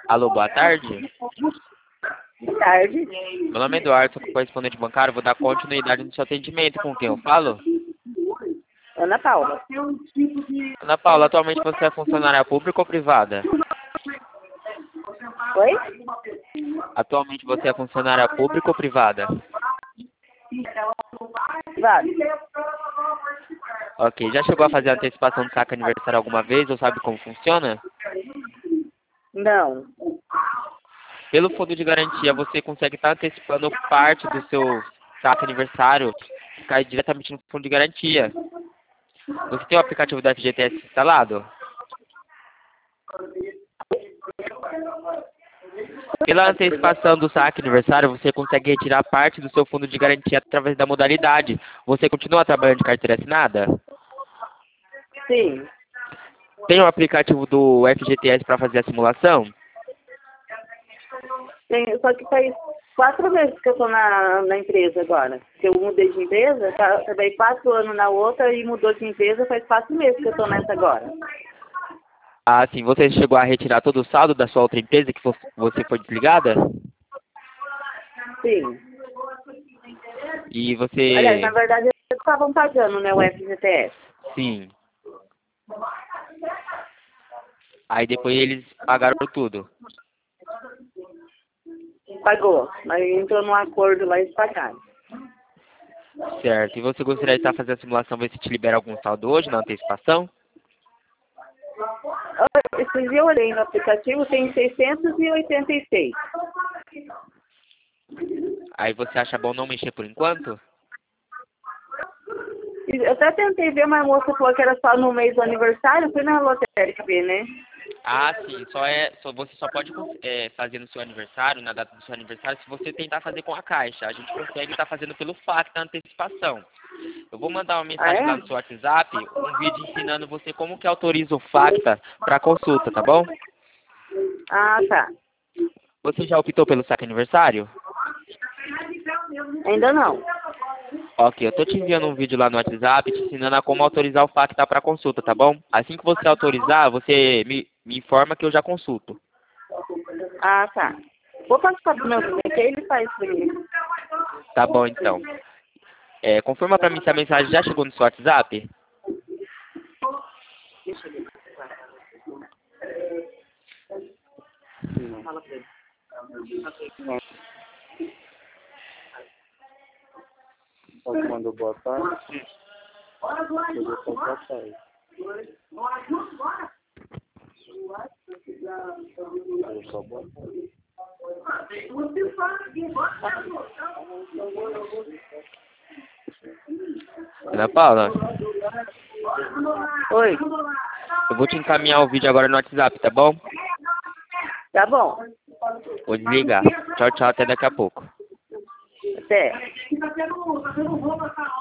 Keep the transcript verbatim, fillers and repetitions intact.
Alô, boa tarde. Boa tarde. Meu nome é Eduardo, sou correspondente bancário. Vou dar continuidade no seu atendimento. Com quem eu falo? Ana Paula. Ana Paula, atualmente você é funcionária pública ou privada? Oi? Atualmente você é funcionária pública ou privada? Vale. Ok, já chegou a fazer a antecipação do saque aniversário alguma vez ou sabe como funciona? Não. Pelo fundo de garantia, você consegue estar antecipando parte do seu saque aniversário que cai diretamente no fundo de garantia. Você tem o aplicativo da F G T S instalado? Pela antecipação do saque aniversário, você consegue retirar parte do seu fundo de garantia através da modalidade. Você continua trabalhando de carteira assinada? Sim. Tem o aplicativo do F G T S para fazer a simulação? Tem, só que faz quatro meses que eu tô na, na empresa agora. Que eu mudei de empresa, tá, trabalhei quatro anos na outra e mudou de empresa, faz quatro meses que eu tô nessa agora. Ah, sim. Você chegou a retirar todo o saldo da sua outra empresa que fo- você foi desligada? Sim. E Aliás, na você... verdade, eles estavam pagando, né, o F G T S. Sim. Aí depois eles pagaram tudo. Pagou. Mas entrou num acordo lá e eles pagaram. Certo. E você gostaria de estar fazendo a simulação, ver se te libera algum saldo hoje na antecipação? Eu- Esse dia eu olhei no aplicativo, tem seiscentos e oitenta e seis. Aí você acha bom não mexer por enquanto? E eu até tentei ver, mas a moça falou que era só no mês do aniversário, fui na lotérica ver, né? Ah, sim. Só é, só, você só pode é, fazer no seu aniversário, na data do seu aniversário, se você tentar fazer com a Caixa. A gente consegue estar fazendo pelo fax da antecipação. Eu vou mandar uma Ah, mensagem lá é? no seu WhatsApp, um vídeo ensinando você como que autoriza o Facta para consulta, tá bom? Ah, tá. Você já optou pelo saque aniversário? Ainda não. Ok, eu tô te enviando um vídeo lá no WhatsApp te ensinando a como autorizar o Facta para consulta, tá bom? Assim que você autorizar, você me, me informa que eu já consulto. Ah, tá. Vou passar pro meu filho, que ele faz pra mim. Tá bom, então. É, confirma pra mim se a mensagem já chegou no seu WhatsApp. Fala pra ele. Você mandou boa tarde? Eu vou só boa tarde. Eu só boa tarde. Ana Paula, Oi. eu vou te encaminhar o vídeo agora no WhatsApp, tá bom? Tá bom. Vou desligar. Tchau, tchau, até daqui a pouco. Até.